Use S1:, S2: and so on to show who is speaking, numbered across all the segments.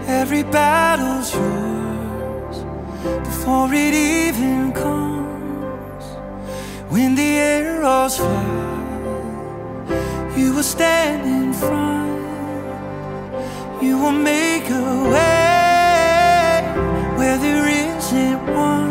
S1: Every battle's yours before it even comes. When the arrows fly, you will stand in front. You will make a way where there isn't one.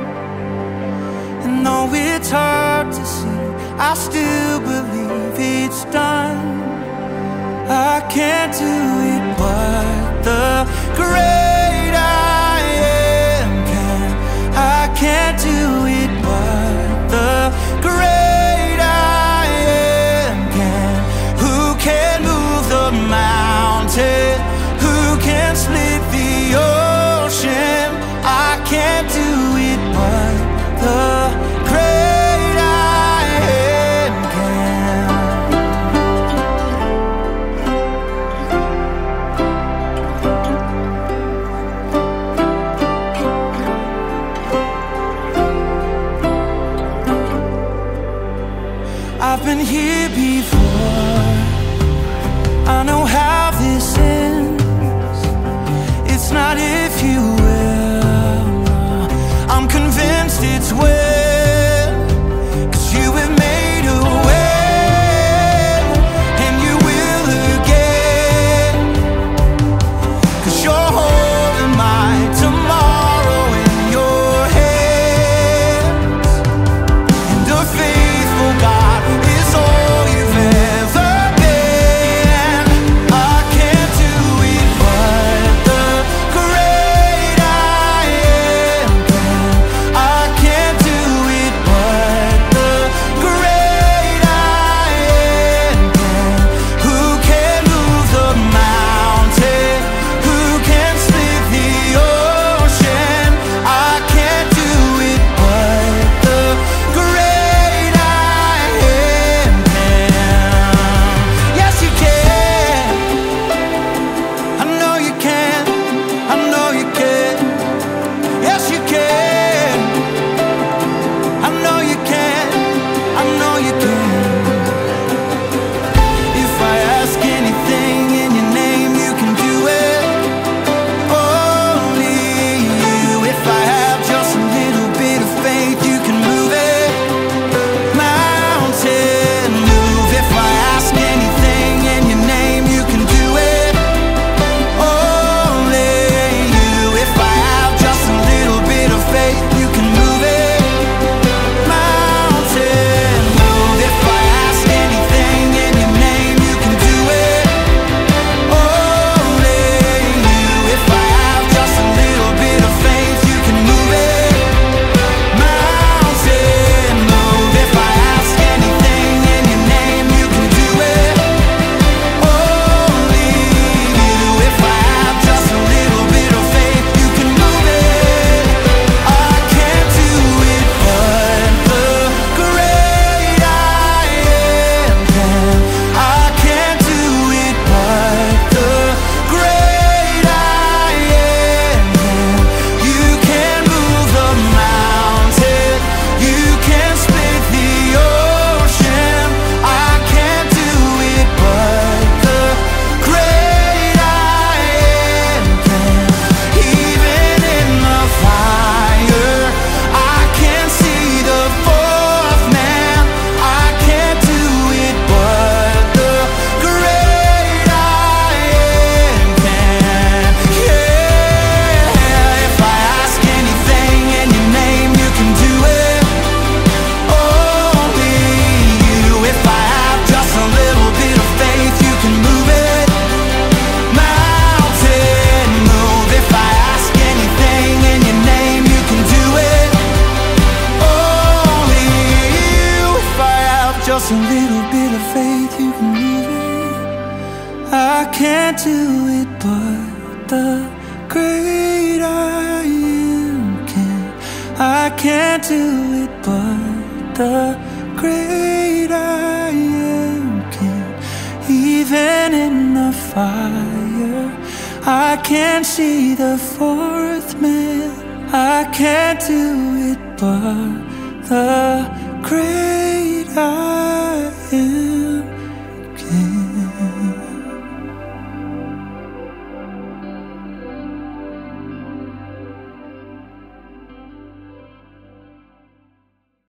S1: And though it's hard to see, I still believe it's done. I can't do it, but the great I am can. I can't do it, but the great I am can. Who can move the mountain? Who can split the ocean? I can't do it, but the great I am can. I've been here before. I know how this ends. It's not if you will. I'm convinced it's when. 'Cause you have made a way, and you will again. 'Cause you're holding my tomorrow in your hands. And a faithful God is all you've ever been. I can't do it, but the great I am can. I can't do it, but the great I am can. Who can move the mountain? Who can split the ocean? I can't do it, but the great I am can. Yes, you can. I know you can. I know you can. Yes, you can. I know you can. I know you can. If I ask anything in your name, you can do it. Only you. If I have just a little bit of faith, you can move it. Mountain move. If I ask anything in your name, you can do it. Only you. If I have just a little bit of faith, you can move it. Mountain move. If I ask anything in your name, you can do it. Only you. If I have just a little bit of faith, you can move it. Mountain move. If I ask anything in your name, you can do it. Only you. If I have just a little bit of faith, you can move it. I can't do it, but the great I am can. I can't do it, but the great I am can. You can move the mountain. You can split the ocean. I can't do it, but the great I am can. Even in the fire, I can see the fourth man. I can't do it, but the great I am can. Yeah, if I ask anything in your name, you can do it. Only you. If I have just a little bit of faith, you can move it. Mountain move. If I ask anything in your name, you can do it. Only you. If I have just a little bit of faith, you can move it. I can't do it, but the great I am can. I can't do it, but the great I am can. Even in the fire, I can see the fourth man. I can't do it, but the great I am.